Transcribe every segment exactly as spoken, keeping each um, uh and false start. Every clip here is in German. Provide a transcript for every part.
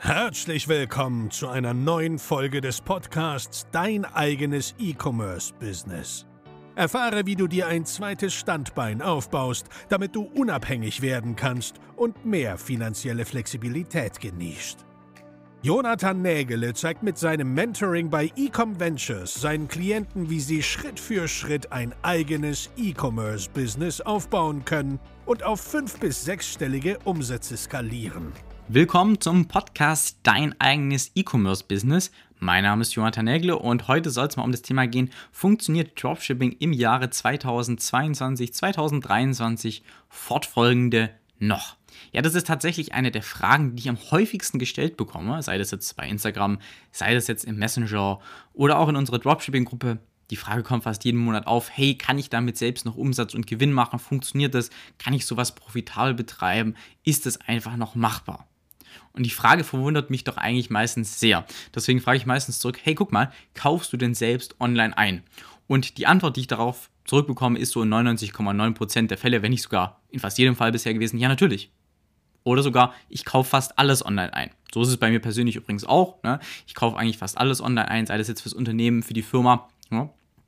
Herzlich willkommen zu einer neuen Folge des Podcasts Dein eigenes E-Commerce-Business. Erfahre, wie du dir ein zweites Standbein aufbaust, damit du unabhängig werden kannst und mehr finanzielle Flexibilität genießt. Jonathan Nägele zeigt mit seinem Mentoring bei Ecom Ventures seinen Klienten, wie sie Schritt für Schritt ein eigenes E-Commerce-Business aufbauen können und auf fünf- bis sechsstellige Umsätze skalieren. Willkommen zum Podcast Dein eigenes E-Commerce-Business. Mein Name ist Jonathan Nägele und heute soll es mal um das Thema gehen, funktioniert Dropshipping im Jahre zweitausendzweiundzwanzig, zweitausenddreiundzwanzig fortfolgende noch? Ja, das ist tatsächlich eine der Fragen, die ich am häufigsten gestellt bekomme, sei das jetzt bei Instagram, sei das jetzt im Messenger oder auch in unserer Dropshipping-Gruppe. Die Frage kommt fast jeden Monat auf, hey, kann ich damit selbst noch Umsatz und Gewinn machen? Funktioniert das? Kann ich sowas profitabel betreiben? Ist das einfach noch machbar? Und die Frage verwundert mich doch eigentlich meistens sehr. Deswegen frage ich meistens zurück, hey, guck mal, kaufst du denn selbst online ein? Und die Antwort, die ich darauf zurückbekomme, ist so in neunundneunzig Komma neun Prozent der Fälle, wenn nicht sogar in fast jedem Fall bisher gewesen, ja, natürlich. Oder sogar, ich kaufe fast alles online ein. So ist es bei mir persönlich übrigens auch. Ne? Ich kaufe eigentlich fast alles online ein, sei das jetzt fürs Unternehmen, für die Firma, ja,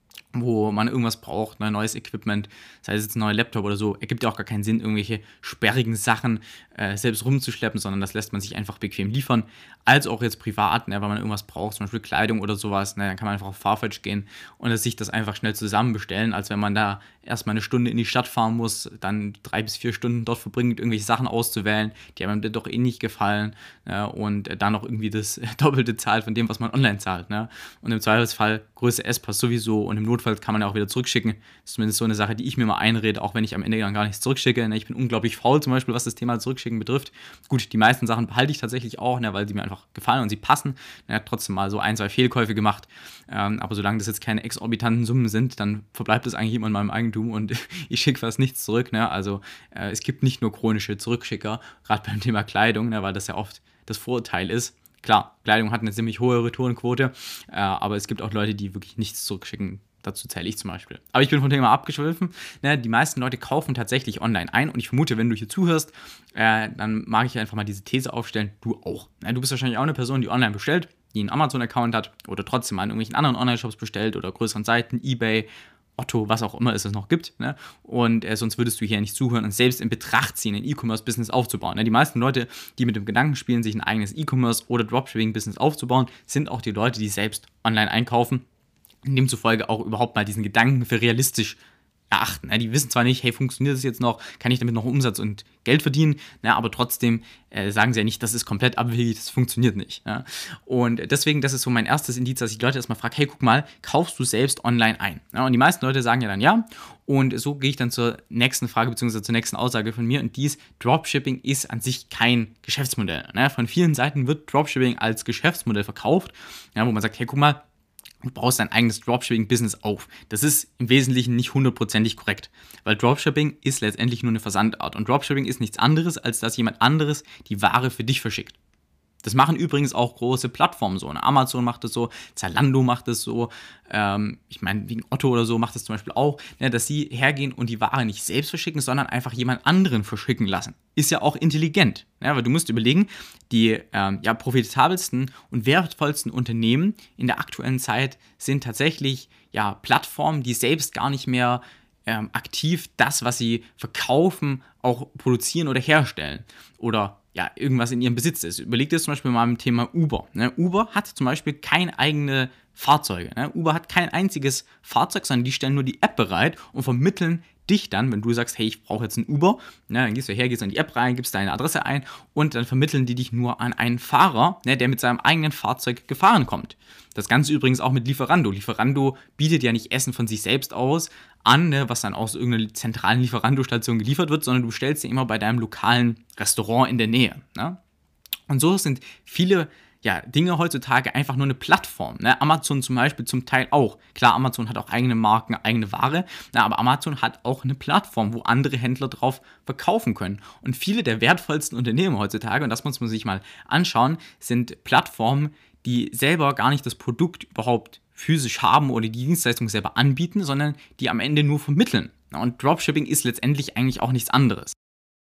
wo man irgendwas braucht, ne, neues Equipment, sei es jetzt ein neuer Laptop oder so, ergibt ja auch gar keinen Sinn, irgendwelche sperrigen Sachen äh, selbst rumzuschleppen, sondern das lässt man sich einfach bequem liefern, als auch jetzt privat, ne, weil man irgendwas braucht, zum Beispiel Kleidung oder sowas, ne, dann kann man einfach auf Farfetch gehen und sich das einfach schnell zusammen bestellen, als wenn man da erstmal eine Stunde in die Stadt fahren muss, dann drei bis vier Stunden dort verbringt, irgendwelche Sachen auszuwählen, die einem dann doch eh nicht gefallen, ne, und dann noch irgendwie das Doppelte zahlt von dem, was man online zahlt, ne, und im Zweifelsfall Größe S passt sowieso und im Notfall kann man ja auch wieder zurückschicken. Das ist zumindest so eine Sache, die ich mir mal einrede, auch wenn ich am Ende dann gar nichts zurückschicke. Ich bin unglaublich faul zum Beispiel, was das Thema Zurückschicken betrifft. Gut, die meisten Sachen behalte ich tatsächlich auch, weil sie mir einfach gefallen und sie passen. Ich habe trotzdem mal so ein, zwei Fehlkäufe gemacht. Aber solange das jetzt keine exorbitanten Summen sind, dann verbleibt es eigentlich immer in meinem Eigentum und ich schicke fast nichts zurück. Also es gibt nicht nur chronische Zurückschicker, gerade beim Thema Kleidung, weil das ja oft das Vorurteil ist. Klar, Kleidung hat eine ziemlich hohe Retourenquote, aber es gibt auch Leute, die wirklich nichts zurückschicken. Dazu zähle ich zum Beispiel. Aber ich bin vom Thema abgeschwiffen. Ne, die meisten Leute kaufen tatsächlich online ein und ich vermute, wenn du hier zuhörst, äh, dann mag ich einfach mal diese These aufstellen, du auch. Ne, du bist wahrscheinlich auch eine Person, die online bestellt, die einen Amazon-Account hat oder trotzdem mal in irgendwelchen anderen Online-Shops bestellt oder größeren Seiten, eBay, Otto, was auch immer es noch gibt. Ne? Und äh, sonst würdest du hier nicht zuhören und selbst in Betracht ziehen, ein E-Commerce-Business aufzubauen. Ne? Die meisten Leute, die mit dem Gedanken spielen, sich ein eigenes E-Commerce- oder Dropshipping-Business aufzubauen, sind auch die Leute, die selbst online einkaufen. Demzufolge auch überhaupt mal diesen Gedanken für realistisch erachten. Die wissen zwar nicht, hey, funktioniert das jetzt noch, kann ich damit noch Umsatz und Geld verdienen, aber trotzdem äh, sagen sie ja nicht, das ist komplett abwegig, das funktioniert nicht. Und deswegen, das ist so mein erstes Indiz, dass ich die Leute erstmal frage, hey, guck mal, kaufst du selbst online ein? Und die meisten Leute sagen ja dann ja. Und so gehe ich dann zur nächsten Frage bzw. zur nächsten Aussage von mir und dies, Dropshipping ist an sich kein Geschäftsmodell. Von vielen Seiten wird Dropshipping als Geschäftsmodell verkauft, wo man sagt, hey, guck mal, du baust dein eigenes Dropshipping-Business auf. Das ist im Wesentlichen nicht hundertprozentig korrekt, weil Dropshipping ist letztendlich nur eine Versandart und Dropshipping ist nichts anderes, als dass jemand anderes die Ware für dich verschickt. Das machen übrigens auch große Plattformen so. Amazon macht das so, Zalando macht das so, ähm, ich meine, wegen Otto oder so macht das zum Beispiel auch, ne, dass sie hergehen und die Ware nicht selbst verschicken, sondern einfach jemand anderen verschicken lassen. Ist ja auch intelligent, ne, weil du musst überlegen, die ähm, ja, profitabelsten und wertvollsten Unternehmen in der aktuellen Zeit sind tatsächlich ja, Plattformen, die selbst gar nicht mehr ähm, aktiv das, was sie verkaufen, auch produzieren oder herstellen oder ja, irgendwas in ihrem Besitz ist. Überleg dir zum Beispiel mal im Thema Uber. Ne? Uber hat zum Beispiel keine eigene Fahrzeuge. Ne? Uber hat kein einziges Fahrzeug, sondern die stellen nur die App bereit und vermitteln dich dann, wenn du sagst, hey, ich brauche jetzt ein Uber, ne, dann gehst du her, gehst in die App rein, gibst deine Adresse ein und dann vermitteln die dich nur an einen Fahrer, ne, der mit seinem eigenen Fahrzeug gefahren kommt. Das Ganze übrigens auch mit Lieferando. Lieferando bietet ja nicht Essen von sich selbst aus an, ne, was dann aus irgendeiner zentralen Lieferando-Station geliefert wird, sondern du stellst dir immer bei deinem lokalen Restaurant in der Nähe. Ne? Und so sind viele ja, Dinge heutzutage einfach nur eine Plattform. Ne? Amazon zum Beispiel zum Teil auch. Klar, Amazon hat auch eigene Marken, eigene Ware, na, aber Amazon hat auch eine Plattform, wo andere Händler drauf verkaufen können. Und viele der wertvollsten Unternehmen heutzutage, und das muss man sich mal anschauen, sind Plattformen, die selber gar nicht das Produkt überhaupt physisch haben oder die Dienstleistung selber anbieten, sondern die am Ende nur vermitteln. Und Dropshipping ist letztendlich eigentlich auch nichts anderes.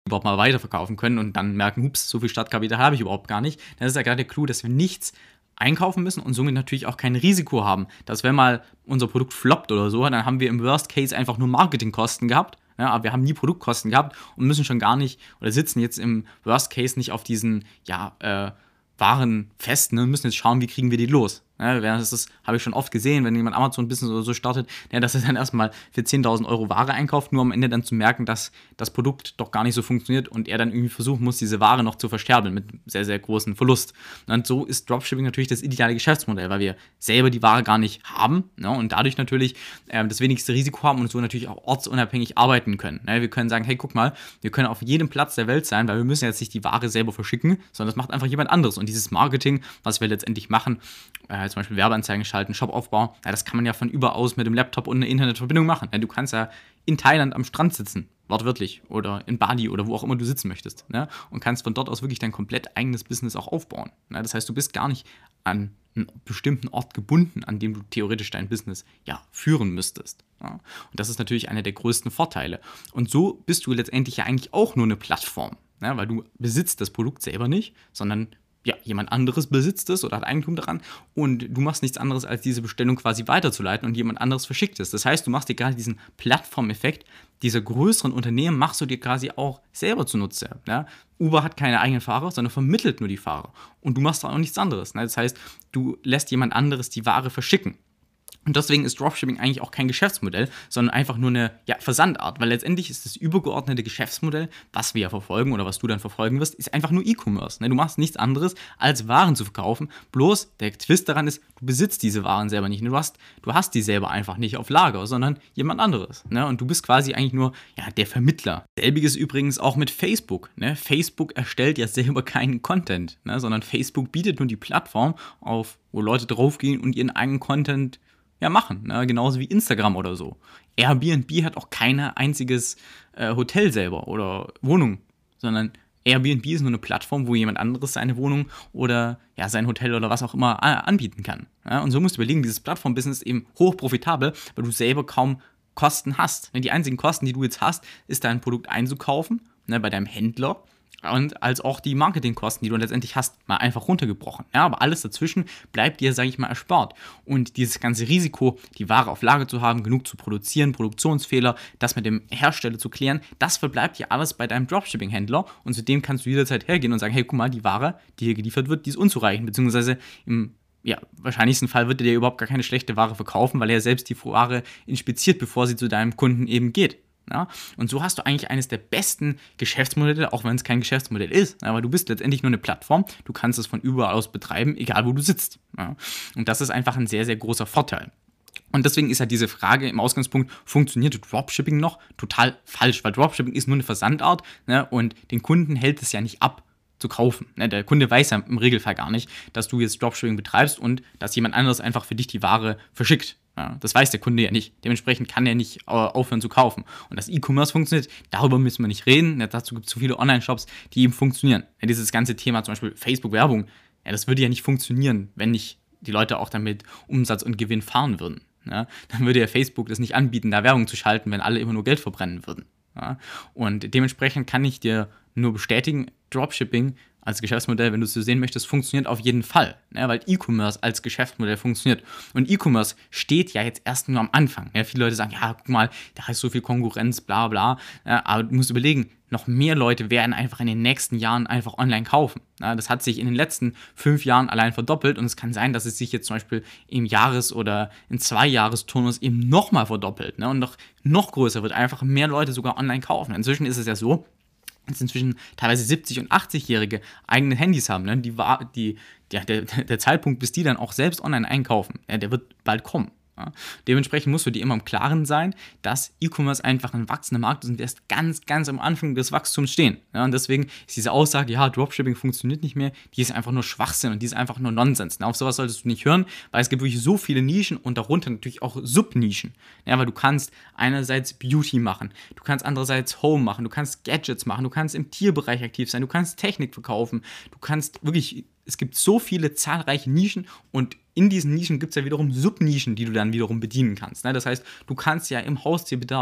überhaupt mal weiterverkaufen können und dann merken, ups, so viel Startkapital habe ich überhaupt gar nicht. Das ist ja gerade der Clou, dass wir nichts einkaufen müssen und somit natürlich auch kein Risiko haben, dass wenn mal unser Produkt floppt oder so, dann haben wir im Worst Case einfach nur Marketingkosten gehabt, ja, aber wir haben nie Produktkosten gehabt und müssen schon gar nicht oder sitzen jetzt im Worst Case nicht auf diesen, ja, äh, Waren fest, ne, müssen jetzt schauen, wie kriegen wir die los. Ja, das ist, habe ich schon oft gesehen, wenn jemand Amazon-Business oder so startet, ja, dass er dann erstmal für zehntausend Euro Ware einkauft, nur am Ende dann zu merken, dass das Produkt doch gar nicht so funktioniert und er dann irgendwie versuchen muss, diese Ware noch zu versterbeln mit sehr, sehr großen Verlust. Und so ist Dropshipping natürlich das ideale Geschäftsmodell, weil wir selber die Ware gar nicht haben, ne, und dadurch natürlich äh, das wenigste Risiko haben und so natürlich auch ortsunabhängig arbeiten können. Ne. Wir können sagen, hey, guck mal, wir können auf jedem Platz der Welt sein, weil wir müssen jetzt nicht die Ware selber verschicken, sondern das macht einfach jemand anderes. Und dieses Marketing, was wir letztendlich machen, äh, zum Beispiel Werbeanzeigen schalten, Shopaufbau, ja, das kann man ja von überaus mit dem Laptop und einer Internetverbindung machen. Ja, du kannst ja in Thailand am Strand sitzen, wortwörtlich, oder in Bali oder wo auch immer du sitzen möchtest, ne, und kannst von dort aus wirklich dein komplett eigenes Business auch aufbauen. Ne. Das heißt, du bist gar nicht an einen bestimmten Ort gebunden, an dem du theoretisch dein Business ja führen müsstest. Ja. Und das ist natürlich einer der größten Vorteile. Und so bist du letztendlich ja eigentlich auch nur eine Plattform, ne, weil du besitzt das Produkt selber nicht, sondern ja, jemand anderes besitzt es oder hat Eigentum daran und du machst nichts anderes, als diese Bestellung quasi weiterzuleiten und jemand anderes verschickt es. Das heißt, du machst dir gerade diesen Plattformeffekt dieser größeren Unternehmen, machst du dir quasi auch selber zunutze. Ja? Uber hat keine eigenen Fahrer, sondern vermittelt nur die Fahrer und du machst auch nichts anderes. Ne? Das heißt, du lässt jemand anderes die Ware verschicken. Und deswegen ist Dropshipping eigentlich auch kein Geschäftsmodell, sondern einfach nur eine ja, Versandart, weil letztendlich ist das übergeordnete Geschäftsmodell, was wir ja verfolgen oder was du dann verfolgen wirst, ist einfach nur E-Commerce. Ne? Du machst nichts anderes, als Waren zu verkaufen, bloß der Twist daran ist, du besitzt diese Waren selber nicht. Du hast, du hast die selber einfach nicht auf Lager, sondern jemand anderes. Ne? Und du bist quasi eigentlich nur ja, der Vermittler. Selbiges übrigens auch mit Facebook. Ne? Facebook erstellt ja selber keinen Content, ne? sondern Facebook bietet nur die Plattform auf, wo Leute draufgehen und ihren eigenen Content ja, machen, ne? Genauso wie Instagram oder so. Airbnb hat auch kein einziges äh, Hotel selber oder Wohnung, sondern Airbnb ist nur eine Plattform, wo jemand anderes seine Wohnung oder ja, sein Hotel oder was auch immer äh, anbieten kann. Ja? Und so musst du überlegen, dieses Plattform-Business ist eben hoch profitabel, weil du selber kaum Kosten hast. Ne? Die einzigen Kosten, die du jetzt hast, ist dein Produkt einzukaufen, ne, bei deinem Händler, und als auch die Marketingkosten, die du letztendlich hast, mal einfach runtergebrochen. Ja, aber alles dazwischen bleibt dir, sage ich mal, erspart. Und dieses ganze Risiko, die Ware auf Lager zu haben, genug zu produzieren, Produktionsfehler, das mit dem Hersteller zu klären, das verbleibt dir alles bei deinem Dropshipping-Händler. Und zudem kannst du jederzeit hergehen und sagen, hey, guck mal, die Ware, die hier geliefert wird, die ist unzureichend. Beziehungsweise im ja, wahrscheinlichsten Fall wird er dir überhaupt gar keine schlechte Ware verkaufen, weil er selbst die Ware inspiziert, bevor sie zu deinem Kunden eben geht. Ja, und so hast du eigentlich eines der besten Geschäftsmodelle, auch wenn es kein Geschäftsmodell ist. Ja, weil du bist letztendlich nur eine Plattform, du kannst es von überall aus betreiben, egal wo du sitzt. Ja, und das ist einfach ein sehr, sehr großer Vorteil. Und deswegen ist ja diese Frage im Ausgangspunkt, funktioniert Dropshipping noch, total falsch, weil Dropshipping ist nur eine Versandart, ne, und den Kunden hält es ja nicht ab zu kaufen. Ne, der Kunde weiß ja im Regelfall gar nicht, dass du jetzt Dropshipping betreibst und dass jemand anderes einfach für dich die Ware verschickt. Ja, das weiß der Kunde ja nicht. Dementsprechend kann er nicht äh, aufhören zu kaufen. Und dass E-Commerce funktioniert, darüber müssen wir nicht reden. Ja, dazu gibt es so viele Online-Shops, die eben funktionieren. Ja, dieses ganze Thema, zum Beispiel Facebook-Werbung, ja, das würde ja nicht funktionieren, wenn nicht die Leute auch damit Umsatz und Gewinn fahren würden. Ja, dann würde ja Facebook das nicht anbieten, da Werbung zu schalten, wenn alle immer nur Geld verbrennen würden. Ja, und dementsprechend kann ich dir nur bestätigen, Dropshipping als Geschäftsmodell, wenn du es so sehen möchtest, funktioniert auf jeden Fall, ne, weil E-Commerce als Geschäftsmodell funktioniert. Und E-Commerce steht ja jetzt erst nur am Anfang. Ja, viele Leute sagen, ja, guck mal, da ist so viel Konkurrenz, bla bla. Ja, aber du musst überlegen, noch mehr Leute werden einfach in den nächsten Jahren einfach online kaufen. Ja, das hat sich in den letzten fünf Jahren allein verdoppelt und es kann sein, dass es sich jetzt zum Beispiel im Jahres- oder in Zwei-Jahres-Turnus eben nochmal verdoppelt, ne, und noch, noch größer wird, einfach mehr Leute sogar online kaufen. Inzwischen ist es ja so, dass inzwischen teilweise siebzig- und achtzigjährige eigene Handys haben. Ne? Die, die, der, der, der Zeitpunkt, bis die dann auch selbst online einkaufen, ja, der wird bald kommen. Ja? Dementsprechend musst du dir immer im Klaren sein, dass E-Commerce einfach ein wachsender Markt ist und wir erst ganz, ganz am Anfang des Wachstums stehen. Ja? Und deswegen ist diese Aussage, ja, Dropshipping funktioniert nicht mehr, die ist einfach nur Schwachsinn und die ist einfach nur Nonsens. Ne? Auf sowas solltest du nicht hören, weil es gibt wirklich so viele Nischen und darunter natürlich auch Subnischen. Ja, weil du kannst einerseits Beauty machen, du kannst andererseits Home machen, du kannst Gadgets machen, du kannst im Tierbereich aktiv sein, du kannst Technik verkaufen, du kannst wirklich, es gibt so viele zahlreiche Nischen und in diesen Nischen gibt es ja wiederum Subnischen, die du dann wiederum bedienen kannst. Ne? Das heißt, du kannst ja im Haustierbedarf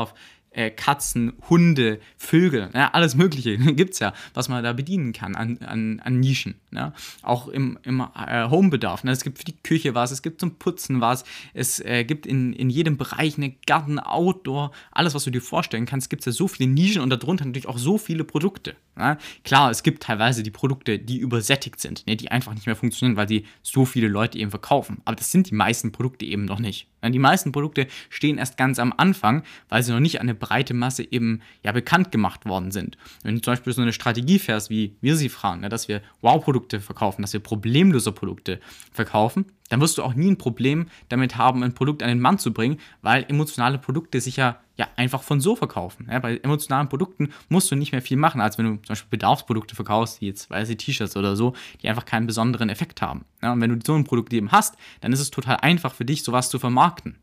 äh, Katzen, Hunde, Vögel, ja, alles Mögliche gibt es ja, was man da bedienen kann an, an, an Nischen. Ja. Auch im, im äh, Homebedarf. Ne. Es gibt für die Küche was, es gibt zum Putzen was, es äh, gibt in, in jedem Bereich eine Garten, Outdoor, alles, was du dir vorstellen kannst, gibt es ja so viele Nischen und darunter natürlich auch so viele Produkte. Ja. Klar, es gibt teilweise die Produkte, die übersättigt sind, ne, die einfach nicht mehr funktionieren, weil die so viele Leute eben verkaufen. Aber das sind die meisten Produkte eben noch nicht. Ja. Die meisten Produkte stehen erst ganz am Anfang, weil sie noch nicht an eine breite Masse eben ja bekannt gemacht worden sind. Wenn du zum Beispiel so eine Strategie fährst, wie wir sie fahren, ne, dass wir Wow-Produkte verkaufen, dass wir Problemlöser-Produkte verkaufen, dann wirst du auch nie ein Problem damit haben, ein Produkt an den Mann zu bringen, weil emotionale Produkte sich ja, ja einfach von so verkaufen. Ja, bei emotionalen Produkten musst du nicht mehr viel machen, als wenn du zum Beispiel Bedarfsprodukte verkaufst, wie jetzt weiße T-Shirts oder so, die einfach keinen besonderen Effekt haben. Ja, und wenn du so ein Produkt eben hast, dann ist es total einfach für dich, sowas zu vermarkten.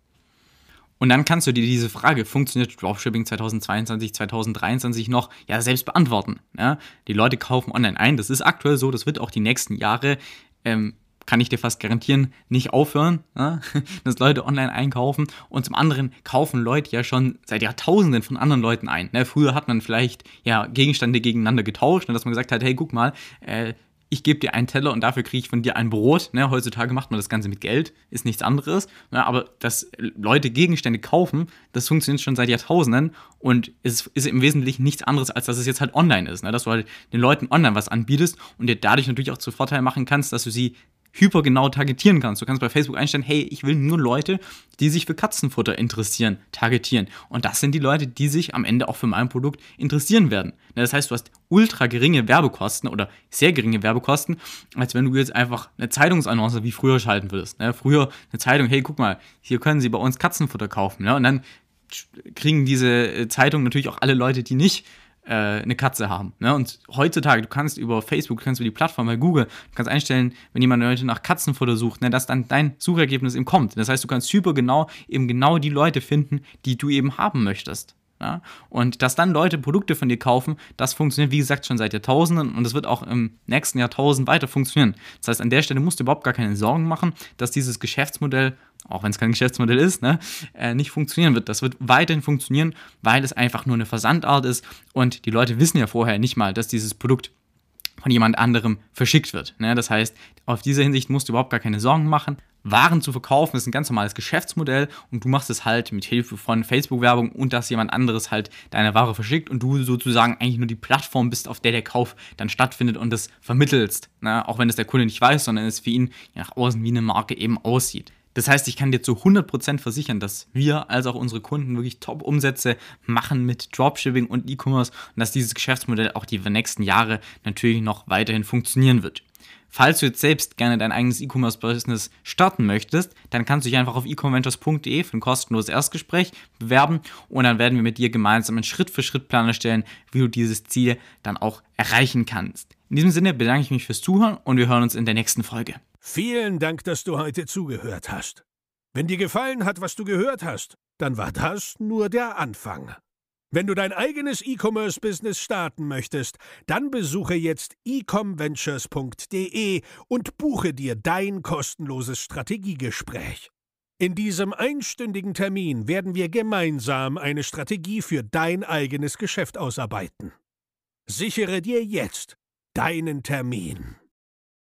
Und dann kannst du dir diese Frage, funktioniert Dropshipping zweitausendzweiundzwanzig, zweitausenddreiundzwanzig noch, ja, selbst beantworten. Ja? Die Leute kaufen online ein, das ist aktuell so, das wird auch die nächsten Jahre, ähm, kann ich dir fast garantieren, nicht aufhören, ja? Dass Leute online einkaufen. Und zum anderen kaufen Leute ja schon seit Jahrtausenden von anderen Leuten ein. Ne? Früher hat man vielleicht ja Gegenstände gegeneinander getauscht, ne? Dass man gesagt hat, hey, guck mal, äh, ich gebe dir einen Teller und dafür kriege ich von dir ein Brot. Ne? Heutzutage macht man das Ganze mit Geld, ist nichts anderes. Ne? Aber dass Leute Gegenstände kaufen, das funktioniert schon seit Jahrtausenden und es ist im Wesentlichen nichts anderes, als dass es jetzt halt online ist. Ne? Dass du halt den Leuten online was anbietest und dir dadurch natürlich auch zu Vorteil machen kannst, dass du sie hypergenau targetieren kannst. Du kannst bei Facebook einstellen, hey, ich will nur Leute, die sich für Katzenfutter interessieren, targetieren. Und das sind die Leute, die sich am Ende auch für mein Produkt interessieren werden. Das heißt, du hast ultra geringe Werbekosten oder sehr geringe Werbekosten, als wenn du jetzt einfach eine Zeitungsannonce wie früher schalten würdest. Früher eine Zeitung, hey, guck mal, hier können Sie bei uns Katzenfutter kaufen. Und dann kriegen diese Zeitung natürlich auch alle Leute, die nicht eine Katze haben. Ne? Und heutzutage, du kannst über Facebook, du kannst über die Plattform bei Google, du kannst einstellen, wenn jemand heute nach Katzenfutter sucht, ne, dass dann dein Suchergebnis eben kommt. Das heißt, du kannst super genau eben genau die Leute finden, die du eben haben möchtest. Ja? Und dass dann Leute Produkte von dir kaufen, das funktioniert, wie gesagt, schon seit Jahrtausenden und das wird auch im nächsten Jahrtausend weiter funktionieren. Das heißt, an der Stelle musst du überhaupt gar keine Sorgen machen, dass dieses Geschäftsmodell, auch wenn es kein Geschäftsmodell ist, ne, äh, nicht funktionieren wird. Das wird weiterhin funktionieren, weil es einfach nur eine Versandart ist und die Leute wissen ja vorher nicht mal, dass dieses Produkt von jemand anderem verschickt wird. Ne? Das heißt, auf diese Hinsicht musst du überhaupt gar keine Sorgen machen. Waren zu verkaufen ist ein ganz normales Geschäftsmodell und du machst es halt mit Hilfe von Facebook-Werbung und dass jemand anderes halt deine Ware verschickt und du sozusagen eigentlich nur die Plattform bist, auf der der Kauf dann stattfindet und das vermittelst. Ne? Auch wenn es der Kunde nicht weiß, sondern es für ihn nach außen wie eine Marke eben aussieht. Das heißt, ich kann dir zu hundert Prozent versichern, dass wir als auch unsere Kunden wirklich Top-Umsätze machen mit Dropshipping und E-Commerce und dass dieses Geschäftsmodell auch die nächsten Jahre natürlich noch weiterhin funktionieren wird. Falls du jetzt selbst gerne dein eigenes E-Commerce-Business starten möchtest, dann kannst du dich einfach auf ecomventures punkt de für ein kostenloses Erstgespräch bewerben und dann werden wir mit dir gemeinsam einen Schritt-für-Schritt-Plan erstellen, wie du dieses Ziel dann auch erreichen kannst. In diesem Sinne bedanke ich mich fürs Zuhören und wir hören uns in der nächsten Folge. Vielen Dank, dass du heute zugehört hast. Wenn dir gefallen hat, was du gehört hast, dann war das nur der Anfang. Wenn du dein eigenes E-Commerce-Business starten möchtest, dann besuche jetzt ecomventures punkt de und buche dir dein kostenloses Strategiegespräch. In diesem einstündigen Termin werden wir gemeinsam eine Strategie für dein eigenes Geschäft ausarbeiten. Sichere dir jetzt deinen Termin.